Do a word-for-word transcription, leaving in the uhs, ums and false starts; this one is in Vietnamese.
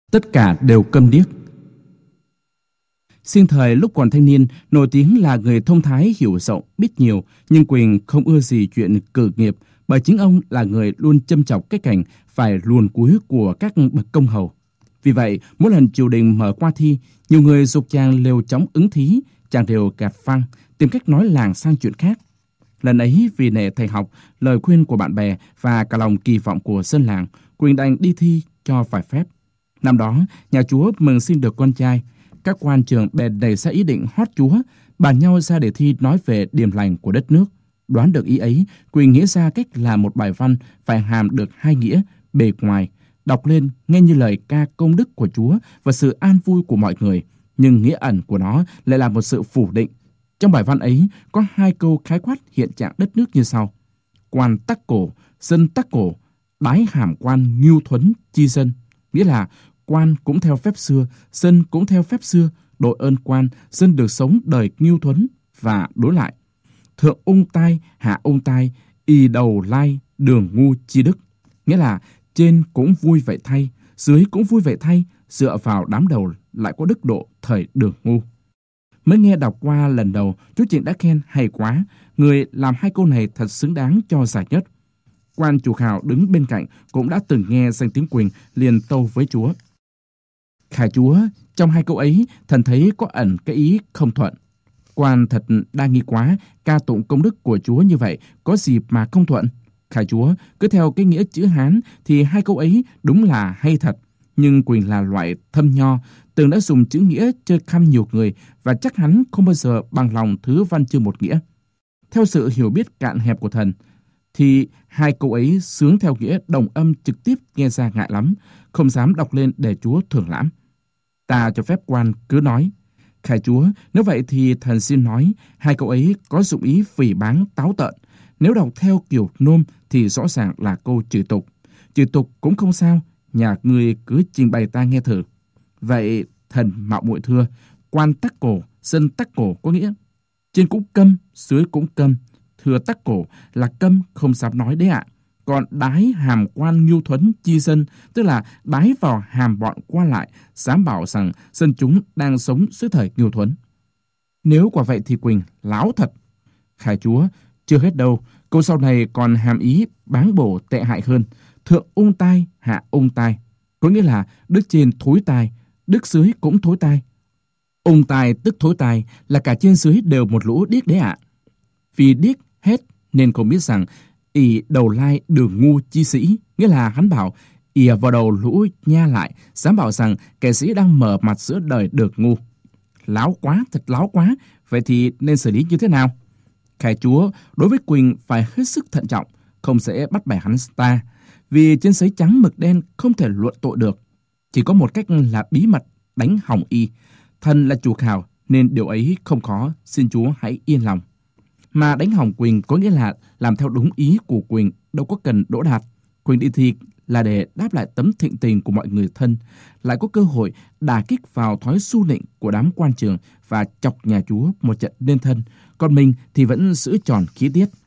Tất cả đều câm điếc. Sinh thời lúc còn thanh niên, nổi tiếng là người thông thái, hiểu rộng, biết nhiều, nhưng Quỳnh không ưa gì chuyện cử nghiệp, bởi chính ông là người luôn châm chọc cái cảnh phải luồn cúi của các bậc công hầu. Vì vậy, mỗi lần triều đình mở qua thi, nhiều người giục chàng liều chóng ứng thí, chàng đều gạt phăng, tìm cách nói làng sang chuyện khác. Lần ấy vì nể thầy học, lời khuyên của bạn bè và cả lòng kỳ vọng của dân làng, Quỳnh đành đi thi cho phải phép. Năm đó, nhà chúa mừng sinh được con trai. Các quan trường bèn nảy ra ý định hót chúa, bàn nhau ra để thi nói về điềm lành của đất nước. Đoán được ý ấy, Quỳnh nghĩ ra cách làm một bài văn phải hàm được hai nghĩa, bề ngoài, đọc lên nghe như lời ca công đức của Chúa và sự an vui của mọi người, nhưng nghĩa ẩn của nó lại là một sự phủ định. Trong bài văn ấy có hai câu khái quát hiện trạng đất nước như sau: quan tắc cổ, dân tắc cổ, đái hàm quan ngưu thuấn chi dân. Nghĩa là quan cũng theo phép xưa, dân cũng theo phép xưa, đội ơn quan, dân được sống đời ngưu thuấn, và đối lại. Thượng ung tai, hạ ung tai, y đầu lai, đường ngu chi đức. Nghĩa là trên cũng vui vậy thay, dưới cũng vui vậy thay, dựa vào đám đầu lại có đức độ thời đường ngu. Mới nghe đọc qua lần đầu, chú Trịnh đã khen hay quá, người làm hai câu này thật xứng đáng cho giải nhất. Quan chủ khảo đứng bên cạnh cũng đã từng nghe danh tiếng Quỳnh, liền tâu với chúa: Khải chúa, trong hai câu ấy, thần thấy có ẩn cái ý không thuận. Quan thật đa nghi quá, ca tụng công đức của chúa như vậy, có gì mà không thuận? Khải chúa, cứ theo cái nghĩa chữ Hán thì hai câu ấy đúng là hay thật. Nhưng Quỳnh là loại thâm nho, từng đã dùng chữ nghĩa chơi khăm nhiều người, và chắc hắn không bao giờ bằng lòng thứ văn chương một nghĩa. Theo sự hiểu biết cạn hẹp của thần, thì hai câu ấy sướng theo nghĩa đồng âm trực tiếp nghe ra ngại lắm, không dám đọc lên để chúa thưởng lãm. Ta cho phép quan cứ nói. Khải chúa, nếu vậy thì thần xin nói, hai câu ấy có dụng ý phỉ báng táo tợn. Nếu đọc theo kiểu nôm thì rõ ràng là câu chửi tục. Chửi tục cũng không sao, nhà ngươi cứ trình bày ta nghe thử. Vậy thần mạo muội thưa, quan tắc cổ, dân tắc cổ có nghĩa trên cũng câm, dưới cũng câm. Thưa tắc cổ là câm không dám nói đấy ạ. Còn đái hàm quan ngưu thuấn chi dân, tức là đái vào hàm bọn quan lại, dám bảo rằng dân chúng đang sống dưới thời ngưu thuấn. Nếu quả vậy thì Quỳnh láo thật. Khải chúa, chưa hết đâu, câu sau này còn hàm ý báng bổ tệ hại hơn. Thượng ung tai, hạ ung tai, có nghĩa là đức trên thối tai, đức dưới cũng thối tai. Ung tai tức thối tai, là cả trên dưới đều một lũ điếc đấy ạ. Vì điếc hết nên không biết rằng ỷ đầu lai đường ngu chi sĩ, nghĩa là hắn bảo ỉa vào đầu lũ nha lại, dám bảo rằng kẻ sĩ đang mở mặt giữa đời được ngu. Láo quá, thật láo quá. Vậy thì nên xử lý như thế nào? Khải chúa, đối với Quỳnh phải hết sức thận trọng, không sẽ bắt bẻ hắn ta, vì trên giấy trắng mực đen không thể luận tội được. Chỉ có một cách là bí mật đánh hỏng y. Thần là chủ khảo nên điều ấy không khó, xin chúa hãy yên lòng. Mà đánh hỏng Quỳnh có nghĩa là làm theo đúng ý của Quỳnh, đâu có cần đỗ đạt. Quỳnh đi thi là để đáp lại tấm thịnh tình của mọi người thân, lại có cơ hội đả kích vào thói su nịnh của đám quan trường và chọc nhà chúa một trận nên thân. Còn mình thì vẫn giữ tròn khí tiết.